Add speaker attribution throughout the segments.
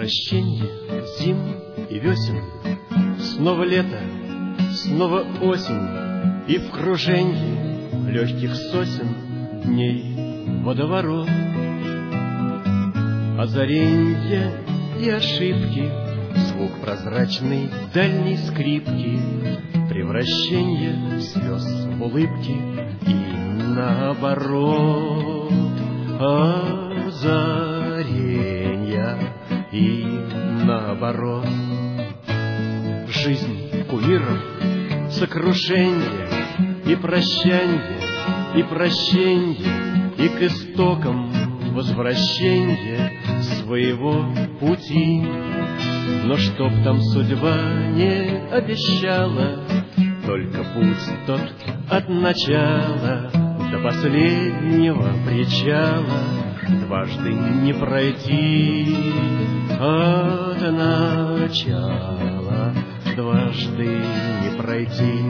Speaker 1: Превращенье зим и весен, снова лето, снова осень, и в круженье легких сосен дней водоворот. Озаренье и ошибки, звук прозрачный дальней скрипки, превращенье слез в улыбки и наоборот. Озаренья и наоборот. Жизнь кумиров, сокрушенье и прощанье, и прощенье, и к истокам возвращенье своего пути. Но чтоб там судьба не обещала, только путь тот от начала до последнего причала дважды не пройти. От начала дважды не пройти.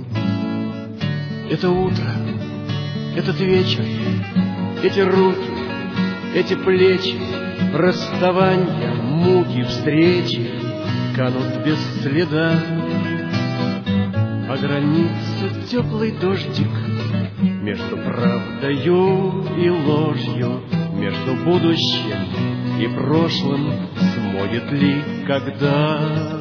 Speaker 1: Это утро, этот вечер, эти руки, эти плечи, расставания, муки, встречи канут без следа. А границу теплый дождик между правдою и ложью, между будущим и прошлым смоет ли когда?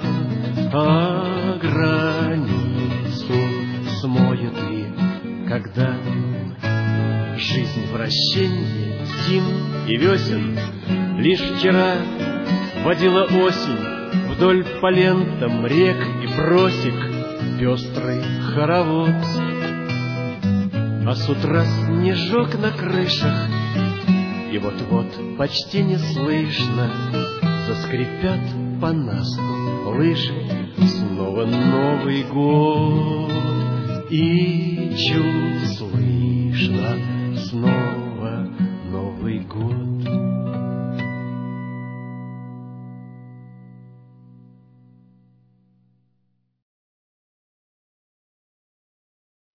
Speaker 1: А границу смоет ли когда? Жизнь вращенье зим и весен лишь вчера водила осень вдоль по лентам рек и просек пестрый хоровод. А с утра снежок на крышах, и вот-вот почти не слышно заскрипят по насту лыжи. Снова Новый год, и чуть слышно снова Новый год.